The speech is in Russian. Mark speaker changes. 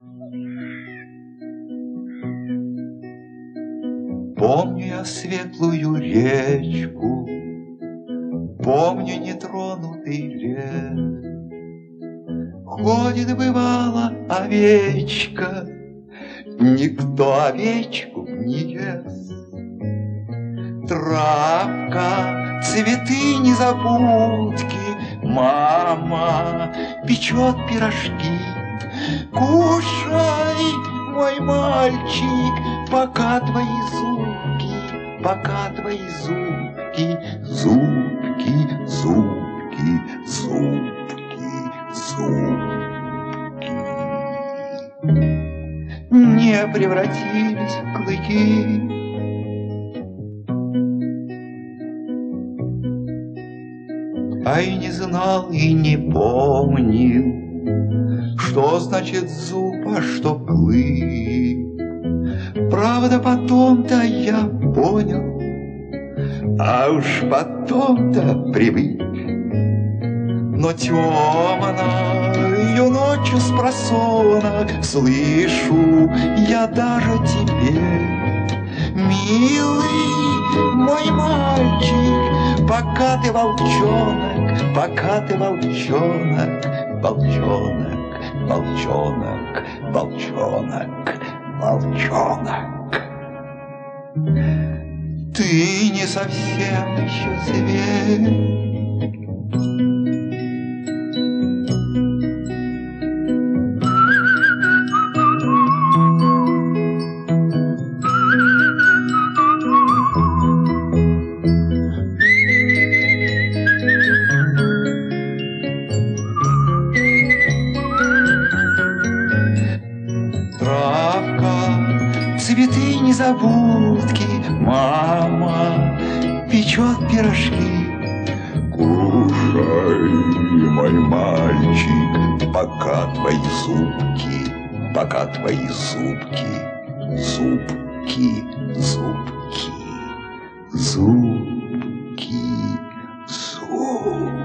Speaker 1: Помню я светлую речку, помню нетронутый лес. Ходит, бывало, овечка, никто овечку не ест. Травка, цветы, незабудки, мама печет пирожки. Кушай, мой мальчик, пока твои зубки, пока твои зубки, зубки, зубки, зубки, зубки не превратились в клыки. А и не знал, и не помнил, что значит зуб, а что клык. Правда, потом-то я понял, а уж потом-то привык. Но темною ночью спросонок слышу я даже теперь: милый мой мальчик, пока ты волчонок, пока ты волчонок, волчонок, волчонок, волчонок, волчонок, ты не совсем еще зверь. Травка, цветы, незабудки, мама печет пирожки. Кушай, мой мальчик, пока твои зубки, пока твои зубки, зубки, зубки, зубки, зубки.